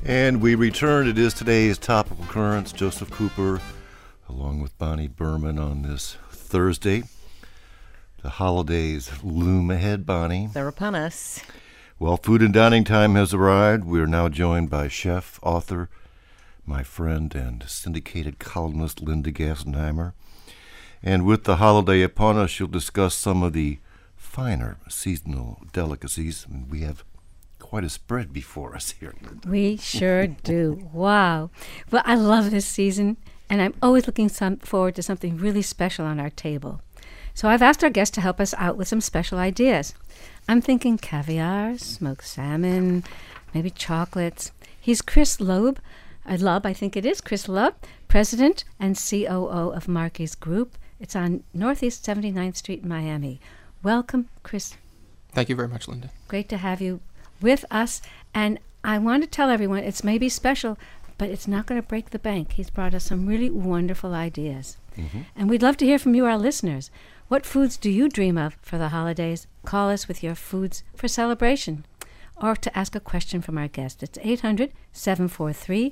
And we return. It is today's topical currents. Joseph Cooper, along with Bonnie Berman on this Thursday. The holidays loom ahead, Bonnie. They're upon us. Well, food and dining time has arrived. We are now joined by chef, author, my friend, and syndicated columnist Linda Gassenheimer. And with the holiday upon us, she'll discuss some of the finer seasonal delicacies. And we have quite a spread before us here, Linda. We sure do. Wow. Well, I love this season, and I'm always looking forward to something really special on our table. So I've asked our guest to help us out with some special ideas. I'm thinking caviar, smoked salmon, maybe chocolates. He's Chris Loeb. I think it is Chris Loeb, President and COO of Marky's Group. It's on Northeast 79th Street in Miami. Welcome, Chris. Thank you very much, Linda. Great to have you with us. And I want to tell everyone it's maybe special, but it's not going to break the bank. He's brought us some really wonderful ideas. Mm-hmm. And we'd love to hear from you, our listeners. What foods do you dream of for the holidays? Call us with your foods for celebration or to ask a question from our guest. It's 800-743-9576,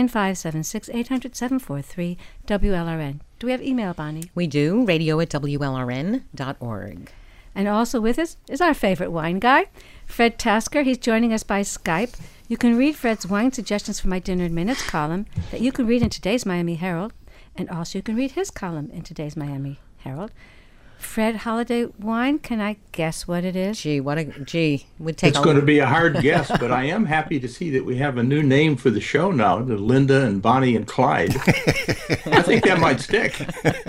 800-743-WLRN. Do we have email, Bonnie? We do, radio@WLRN.org. And also with us is our favorite wine guy, Fred Tasker. He's joining us by Skype. You can read Fred's wine suggestions for my Dinner in Minutes column that you can read in today's Miami Herald, and also you can read his column in today's Miami Herald. Fred, holiday wine, can I guess what it is? It's going to be a hard guess, but I am happy to see that we have a new name for the show now, the Linda and Bonnie and Clyde. I think that might stick.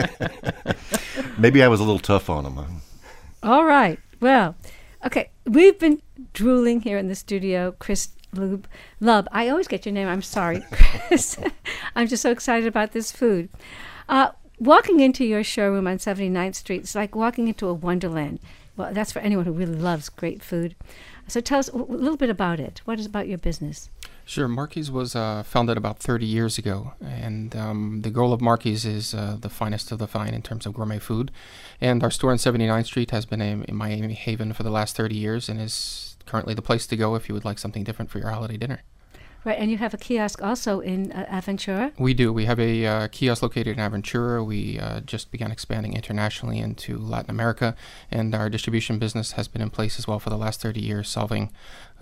Maybe I was a little tough on him. Huh? All right. Well, okay. We've been drooling here in the studio. Chris Loeb. I always get your name. I'm sorry, Chris. I'm just so excited about this food. Walking into your showroom on 79th Street is like walking into a wonderland. Well, that's for anyone who really loves great food. So tell us a little bit about it. What is about your business? Sure. Marky's was founded about 30 years ago, and the goal of Marky's is the finest of the fine in terms of gourmet food. And our store on 79th Street has been a Miami haven for the last 30 years and is currently the place to go if you would like something different for your holiday dinner. Right, and you have a kiosk also in Aventura? We do. We have a kiosk located in Aventura. We just began expanding internationally into Latin America, and our distribution business has been in place as well for the last 30 years, solving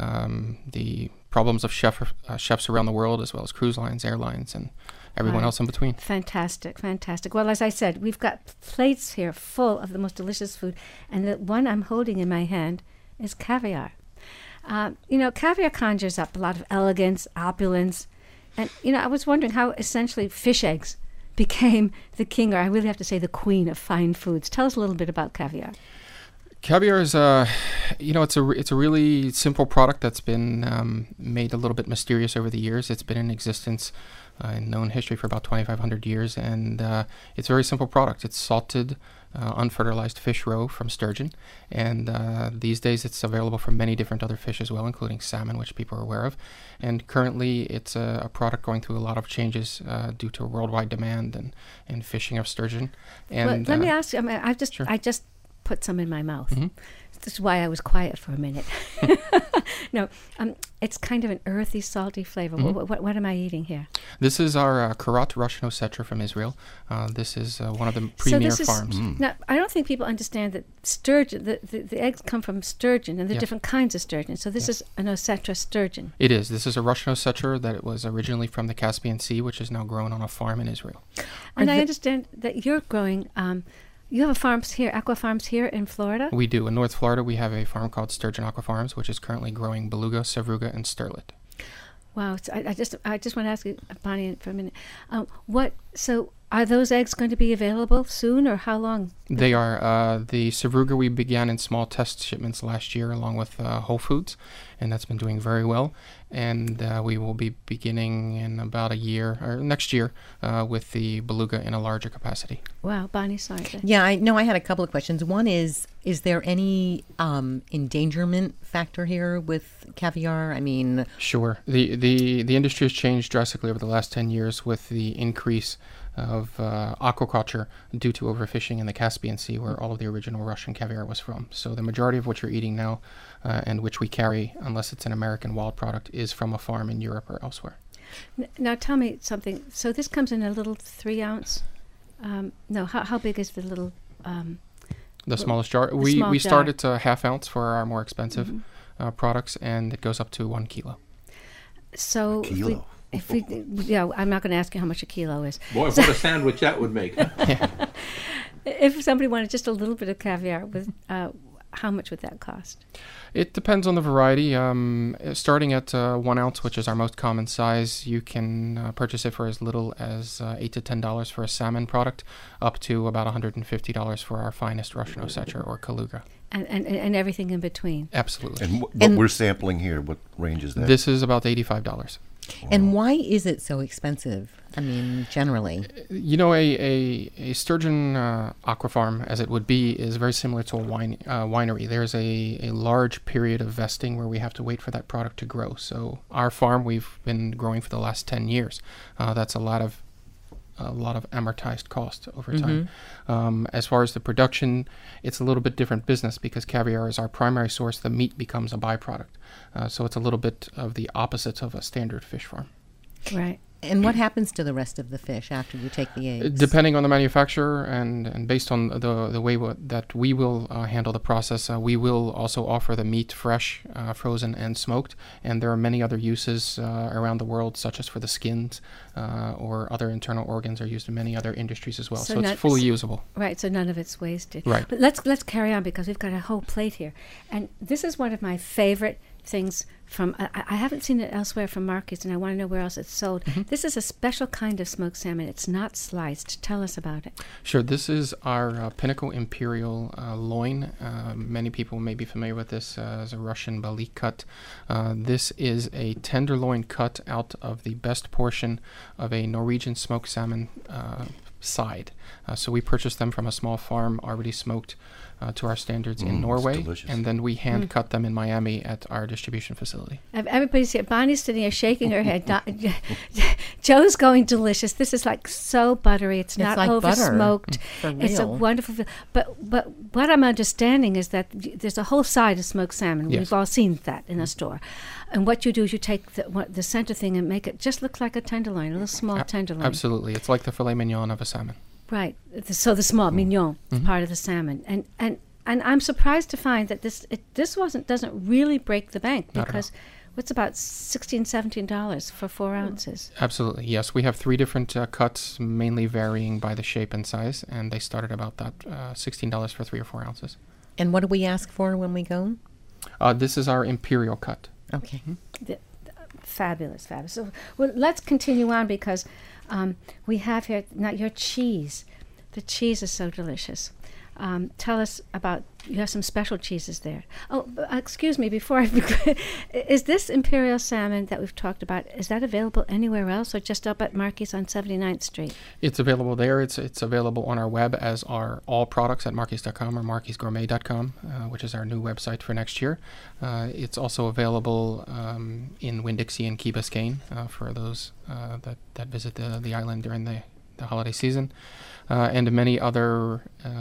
the problems of chefs around the world, as well as cruise lines, airlines, and everyone else in between. Fantastic, fantastic. Well, as I said, we've got plates here full of the most delicious food, and the one I'm holding in my hand is caviar. Caviar conjures up a lot of elegance, opulence. And, I was wondering how essentially fish eggs became the king, or I really have to say the queen of fine foods. Tell us a little bit about caviar. Caviar is, it's a really simple product that's been made a little bit mysterious over the years. It's been in existence in known history for about 2,500 years, and it's a very simple product. It's salted, unfertilized fish roe from sturgeon, and these days it's available from many different other fish as well, including salmon, which people are aware of. And currently it's a product going through a lot of changes due to worldwide demand and fishing of sturgeon. And let me ask you, I just put some in my mouth. Mm-hmm. This is why I was quiet for a minute. No, it's kind of an earthy, salty flavor. Mm-hmm. What am I eating here? This is our Karat Russian Ossetra from Israel. This is one of the premier farms. Now, I don't think people understand that sturgeon, the eggs come from sturgeon, and there are different kinds of sturgeon. So this is an Ossetra sturgeon. It is. This is a Russian Ossetra that was originally from the Caspian Sea, which is now grown on a farm in Israel. And I understand that you're growing... you have aqua farms here in Florida? We do. In North Florida, we have a farm called Sturgeon Aqua Farms, which is currently growing beluga, sevruga, and sterlet. Wow. So I just want to ask you, Bonnie, for a minute. So are those eggs going to be available soon, or how long? They are. The sevruga we began in small test shipments last year along with Whole Foods, and that's been doing very well. And we will be beginning in about a year, or next year, with the beluga in a larger capacity. Wow, Bonnie, sorry. Yeah, I had a couple of questions. One is there any endangerment factor here with caviar? I mean... Sure. The industry has changed drastically over the last 10 years with the increase of aquaculture due to overfishing in the Caspian Sea, where all of the original Russian caviar was from. So the majority of what you're eating now, and which we carry, unless it's an American wild product, is from a farm in Europe or elsewhere. Now tell me something. So this comes in a little 3 ounce. How big is the little? The smallest jar. We start at a half ounce for our more expensive products, and it goes up to 1 kilo. So if we, I'm not going to ask you how much a kilo is. Boy, what a sandwich that would make. Huh? Yeah. If somebody wanted just a little bit of caviar, with how much would that cost? It depends on the variety. Starting at 1 ounce, which is our most common size, you can purchase it for as little as $8 to $10 for a salmon product, up to about $150 for our finest Russian Ossetia or Kaluga. And everything in between. Absolutely. And what we're sampling here, what range is that? This is about $85. And why is it so expensive? I mean, generally. You know, a sturgeon aquafarm, as it would be, is very similar to a winery. There's a large period of vesting where we have to wait for that product to grow. So our farm, we've been growing for the last 10 years. That's a lot of amortized cost over time. As far as the production, it's a little bit different business because caviar is our primary source. The meat becomes a byproduct. So it's a little bit of the opposite of a standard fish farm. Right. And what happens to the rest of the fish after you take the eggs? Depending on the manufacturer and based on the way that we will handle the process, we will also offer the meat fresh, frozen, and smoked. And there are many other uses around the world, such as for the skins or other internal organs are used in many other industries as well. So it's fully usable. Right, so none of it's wasted. Right. But let's carry on because we've got a whole plate here. And this is one of my favorite things from, I haven't seen it elsewhere from Marky's, and I want to know where else it's sold. This is a special kind of smoked salmon. It's not sliced. Tell us about it. Sure. This is our Pinnacle Imperial loin. Many people may be familiar with this as a Russian balik cut. This is a tenderloin cut out of the best portion of a Norwegian smoked salmon side. So we purchased them from a small farm already smoked to our standards in Norway, and then we hand cut them in Miami at our distribution facility. Everybody's here. Bonnie's sitting here shaking her head. Joe's going delicious. This is like so buttery. It's not like over smoked. It's a real. wonderful. But what I'm understanding is that there's a whole side of smoked salmon. Yes. We've all seen that in a store. And what you do is you take the center thing and make it just look like a tenderloin, a little small tenderloin. Absolutely. It's like the filet mignon of a salmon. Right. So the small mignon is part of the salmon. And I'm surprised to find that this doesn't really break the bank, because what's about $16, $17 for 4 ounces? Absolutely. Yes. We have 3 different cuts, mainly varying by the shape and size, and they start at about that $16 for 3 or 4 ounces. And what do we ask for when we go? This is our Imperial cut. Okay. Fabulous. So let's continue on because we have here now your cheese. The cheese is so delicious. Tell us about, you have some special cheeses there. Oh, excuse me, before I is this Imperial salmon that we've talked about, is that available anywhere else or just up at Marky's on 79th Street? It's available there. It's available on our web as are all products at markys.com or markysgourmet.com, which is our new website for next year. It's also available in Winn-Dixie and Key Biscayne for those that visit the island during the holiday season, and many other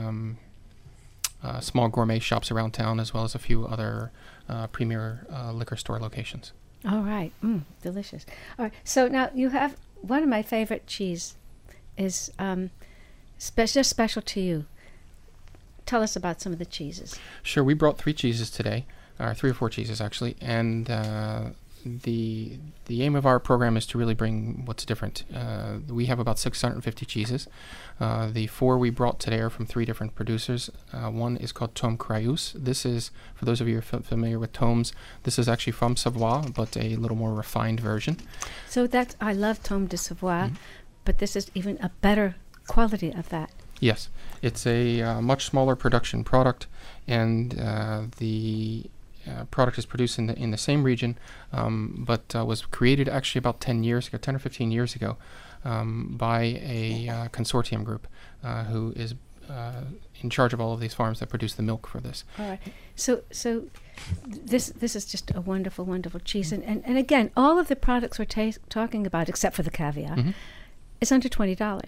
small gourmet shops around town, as well as a few other premier liquor store locations. All right. Delicious. All right. So now you have one of my favorite cheese is special to you. Tell us about some of the cheeses. Sure. We brought 3 cheeses today, or 3 or 4 cheeses actually, and the aim of our program is to really bring what's different. We have about 650 cheeses. The 4 we brought today are from 3 different producers. One is called Tome Crayus. This is, for those of you who are familiar with Tomes, this is actually from Savoie, but a little more refined version. So I love Tome de Savoie, but this is even a better quality of that. Yes. It's a much smaller production product, and the product is produced in the same region, but was created actually about 10 or 15 years ago, by a consortium group who is in charge of all of these farms that produce the milk for this. All right. So this is just a wonderful, wonderful cheese. And again, all of the products we're talking about, except for the caviar, is under $20.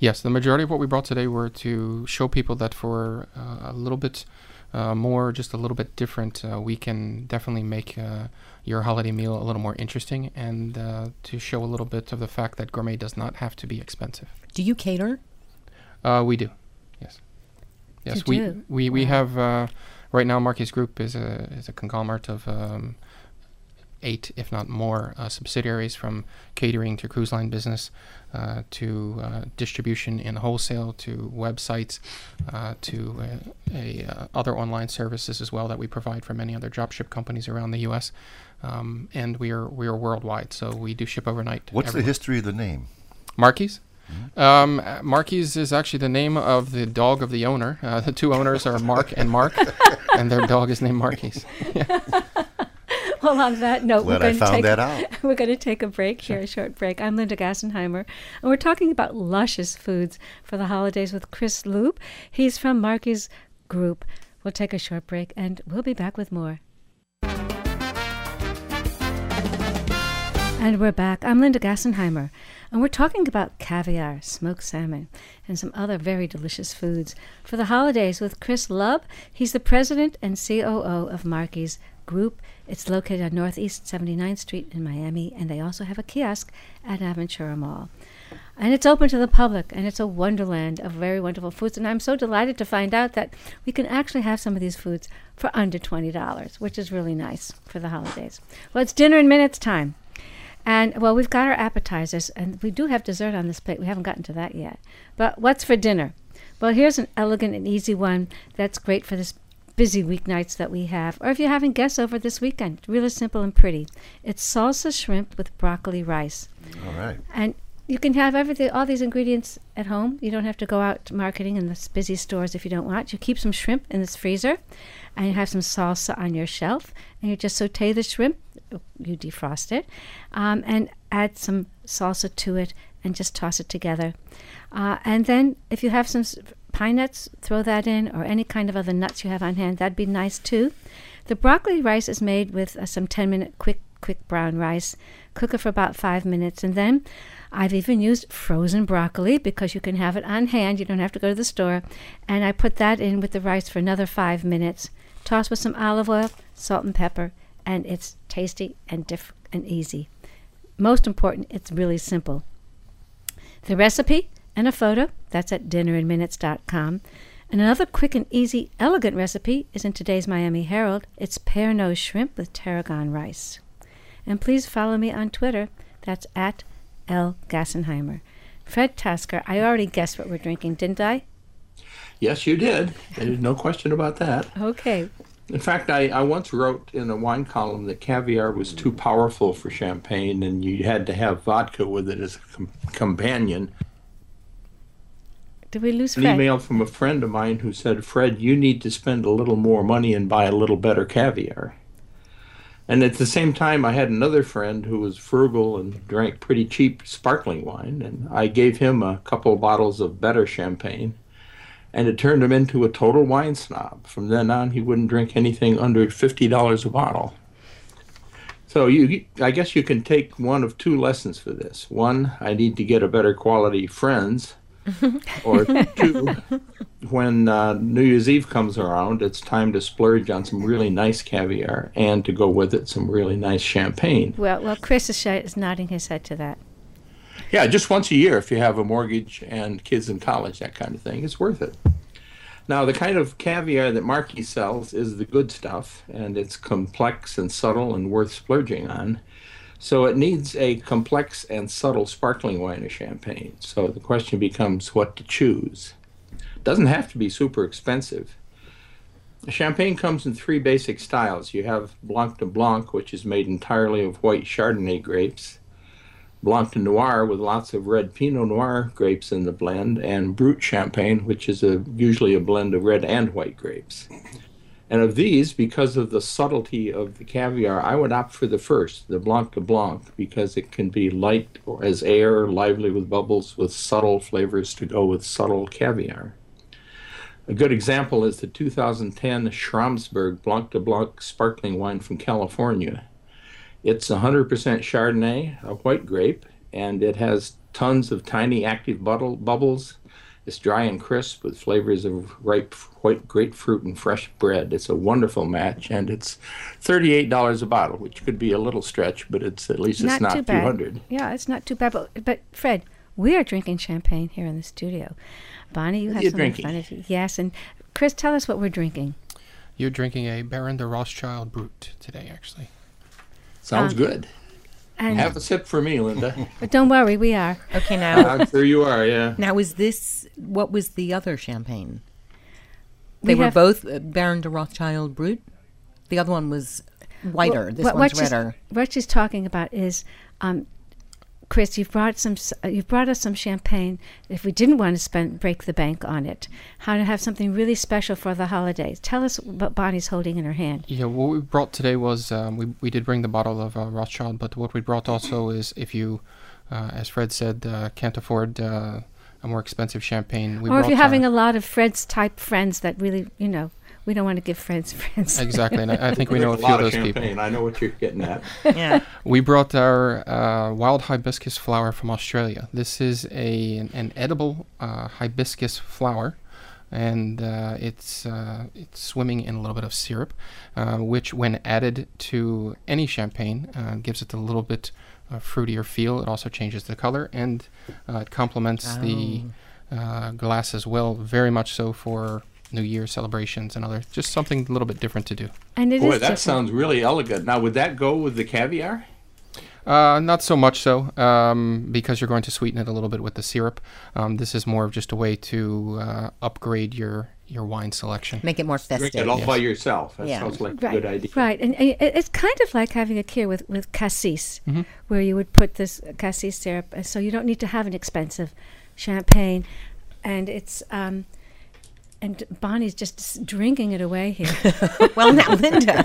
Yes, the majority of what we brought today were to show people that for a little bit more, just a little bit different, we can definitely make your holiday meal a little more interesting, and to show a little bit of the fact that gourmet does not have to be expensive. Do you cater? We do, yes. Yes, we have right now. Marquis Group is a conglomerate of 8, if not more, subsidiaries, from catering to cruise line business, to distribution in wholesale, to websites, to other online services as well that we provide for many other dropship companies around the U.S. And we are worldwide, so we do ship overnight. What's everywhere. the history of the name? Marquis? Marquis is actually the name of the dog of the owner. The 2 owners are Mark and Mark, and their dog is named Marquis. Well, on that note, Glad I found that out. We're going to take a break here, a short break. I'm Linda Gassenheimer, and we're talking about luscious foods for the holidays with Chris Loop. He's from Marquis Group. We'll take a short break, and we'll be back with more. And we're back. I'm Linda Gassenheimer, and we're talking about caviar, smoked salmon, and some other very delicious foods for the holidays with Chris Lubb. He's the president and COO of Marquis Group. It's located on Northeast 79th Street in Miami, and they also have a kiosk at Aventura Mall. And it's open to the public, and it's a wonderland of very wonderful foods. And I'm so delighted to find out that we can actually have some of these foods for under $20, which is really nice for the holidays. Well, it's dinner in minutes time. And, well, we've got our appetizers, and we do have dessert on this plate. We haven't gotten to that yet. But what's for dinner? Well, here's an elegant and easy one that's great for this busy weeknights that we have, or if you're having guests over this weekend. Really simple and pretty. It's salsa shrimp with broccoli rice. All right. And you can have all these ingredients at home. You don't have to go out to marketing in the busy stores if you don't want. You keep some shrimp in this freezer, and you have some salsa on your shelf, and you just saute the shrimp. You defrost it, and add some salsa to it, and just toss it together. And then if you have some pine nuts, throw that in, or any kind of other nuts you have on hand. That'd be nice too. The broccoli rice is made with some 10-minute quick brown rice. Cook it for about 5 minutes, and then I've even used frozen broccoli because you can have it on hand. You don't have to go to the store. And I put that in with the rice for another 5 minutes. Toss with some olive oil, salt and pepper, and it's tasty and easy. Most important, it's really simple. The recipe and a photo, that's at dinnerinminutes.com. And another quick and easy, elegant recipe is in today's Miami Herald. It's pear nose shrimp with tarragon rice. And please follow me on Twitter. That's at L. Gassenheimer. Fred Tasker, I already guessed what we're drinking, didn't I? Yes, you did. There's no question about that. Okay. In fact, I once wrote in a wine column that caviar was too powerful for champagne, and you had to have vodka with it as a companion. Did we lose An Fred? email from a friend of mine who said, Fred, you need to spend a little more money and buy a little better caviar. And at the same time, I had another friend who was frugal and drank pretty cheap sparkling wine, and I gave him a couple of bottles of better champagne, and it turned him into a total wine snob. From then on, he wouldn't drink anything under $50 a bottle. So I guess you can take one of two lessons for this. One, I need to get a better quality friends. Or two, when New Year's Eve comes around, it's time to splurge on some really nice caviar and to go with it some really nice champagne. Well, Chris is nodding his head to that. Yeah, just once a year if you have a mortgage and kids in college, that kind of thing. It's worth it. Now, the kind of caviar that Marquis sells is the good stuff, and it's complex and subtle and worth splurging on. So it needs a complex and subtle sparkling wine or champagne. So the question becomes what to choose. It doesn't have to be super expensive. Champagne comes in 3 basic styles. You have Blanc de Blanc, which is made entirely of white Chardonnay grapes, Blanc de Noir with lots of red Pinot Noir grapes in the blend, and Brut Champagne, which is usually a blend of red and white grapes. And of these, because of the subtlety of the caviar, I would opt for the first, the Blanc de Blanc, because it can be light as air, lively with bubbles, with subtle flavors to go with subtle caviar. A good example is the 2010 Schramsberg Blanc de Blanc sparkling wine from California. It's 100% Chardonnay, a white grape, and it has tons of tiny active bubbles. It's dry and crisp with flavors of ripe white grapefruit and fresh bread. It's a wonderful match, and it's $38 a bottle, which could be a little stretch, but it's at least it's not too bad. 200. Yeah, it's not too bad. But Fred, we are drinking champagne here in the studio. Bonnie, you have some in front of you. Yes, and Chris, tell us what we're drinking. You're drinking a Baron de Rothschild Brut today, actually. Sounds good. And Have a sip for me, Linda. but don't worry, we are. Okay, now I'm sure you are, yeah. now is this what was the other champagne? We They were have- both Baron de Rothschild Brut. The other one was whiter. Well, this what one's she's- redder. What she's talking about is, Chris, you've brought us some champagne. If we didn't want to break the bank on it, how to have something really special for the holidays. Tell us what Bonnie's holding in her hand. Yeah, what we brought today was we did bring the bottle of Rothschild, but what we brought also is if you, as Fred said, can't afford a more expensive champagne. Or if you're having a lot of Fred's type friends that really, we don't want to give Fred's friends. Exactly, and I think we know a There's few lot of of those people. champagne. I know what you're getting at. Yeah. We brought our wild hibiscus flower from Australia. This is an edible hibiscus flower, and it's swimming in a little bit of syrup, which when added to any champagne gives it a little bit fruitier feel. It also changes the color, and it complements the glass as well, very much so for New Year celebrations and other, just something a little bit different to do. And it Boy, is that different. sounds really elegant. Now, would that go with the caviar? Not so much so, because you're going to sweeten it a little bit with the syrup. This is more of just a way to upgrade your wine selection. Make it more Drink festive. it all by yourself. That Yeah. sounds like a Right, good idea. right, and it's kind of like having a cure with cassis, Mhm. where you would put this cassis syrup, so you don't need to have an expensive champagne, and it's and Bonnie's just drinking it away here. Well, now, Linda.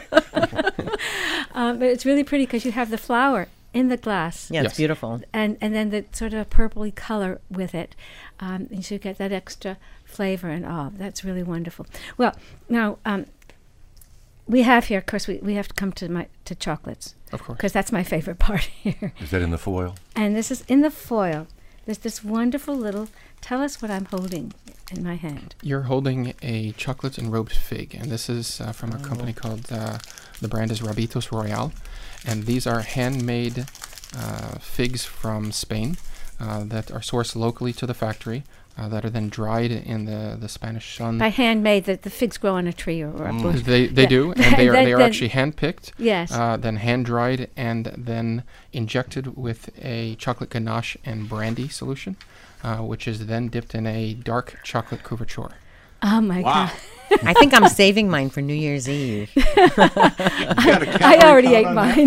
But it's really pretty because you have the flower in the glass, Yeah, it's Yes. beautiful. and then the sort of a purpley color with it, and so you get that extra flavor and all. That's really wonderful. Well, now we have here, of course, we have to come to chocolates, Of course. because that's my favorite part here. Is that in the foil? And this is in the foil. There's this wonderful little. Tell us what I'm holding in my hand. You're holding a chocolate enrobed fig, and this is from a company called, the brand is Rabitos Royal, and these are handmade figs from Spain that are sourced locally to the factory, that are then dried in the Spanish sun. By handmade, the figs grow on a tree or a bush. They Yeah. do, and they are Then- actually hand-picked, Yes. then hand-dried, and then injected with a chocolate ganache and brandy solution, which is then dipped in a dark chocolate couverture. Oh my Wow. God! I think I'm saving mine for New Year's Eve. You got a I calorie already count ate on that? mine.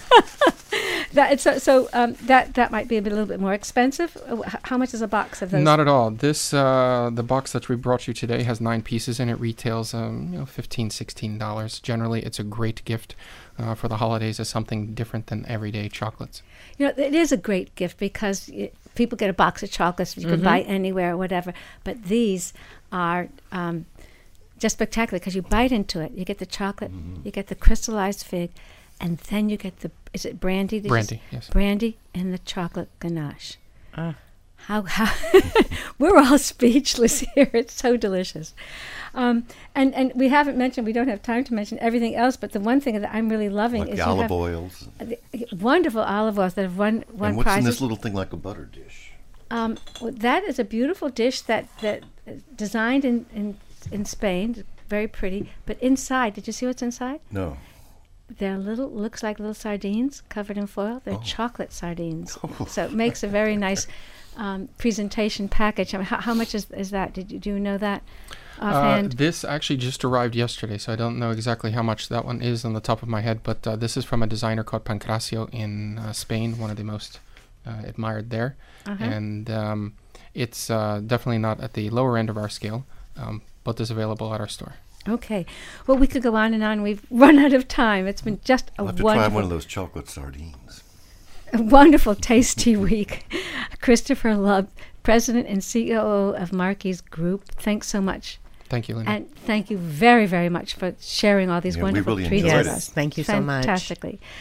That might be a little bit more expensive. How much is a box of those? Not at all. This the box that we brought you today has 9 pieces and it retails $15, $16. Generally, it's a great gift for the holidays as something different than everyday chocolates. It is a great gift because people get a box of chocolates you can buy anywhere or whatever. But these are just spectacular because you bite into it. You get the chocolate, you get the crystallized fig, and then you get is it brandy? Did you Brandy, say? yes. Brandy and the chocolate ganache. How we're all speechless here. It's so delicious. And we haven't mentioned, we don't have time to mention everything else, but the one thing that I'm really loving Like is the you olive have oils. wonderful olive oils that have won And what's in prizes. this little thing like a butter dish? Well, that is a beautiful dish that designed in Spain, very pretty. But inside, did you see what's inside? No. They're looks like little sardines covered in foil. They're chocolate sardines. Oh. So it makes a very nice presentation package. I mean, how much is that? Do you know that offhand? This actually just arrived yesterday, so I don't know exactly how much that one is on the top of my head, but this is from a designer called Pancracio in Spain, one of the most admired there. And it's definitely not at the lower end of our scale, but is available at our store. Okay. Well, we could go on and on. We've run out of time. It's been just a I'll have to try wonderful, one of those chocolate sardines. a wonderful, tasty week. Christopher Lubb, President and COO of Marquis Group. Thanks so much. Thank you, Linda. And thank you very, very much for sharing all these Yeah, we wonderful really treats enjoyed with it. us. Thank you so much. Fantastically.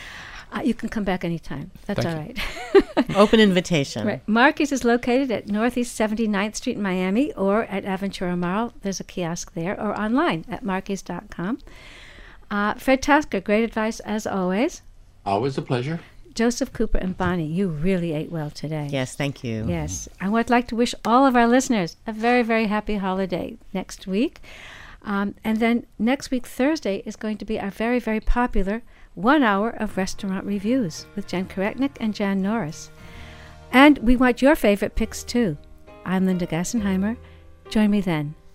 You can come back anytime. That's Thank all you. right. Open invitation. Right. Marky's is located at Northeast 79th Street in Miami, or at Aventura Mall. There's a kiosk there, or online at markys.com. Fred Tasker, great advice as always. Always a pleasure. Joseph Cooper and Bonnie, you really ate well today. Yes, thank you. Yes. I would like to wish all of our listeners a very, very happy holiday next week. And then next week, Thursday, is going to be our very, very popular 1 hour of restaurant reviews with Jen Koretnik and Jan Norris. And we want your favorite picks, too. I'm Linda Gassenheimer. Join me then.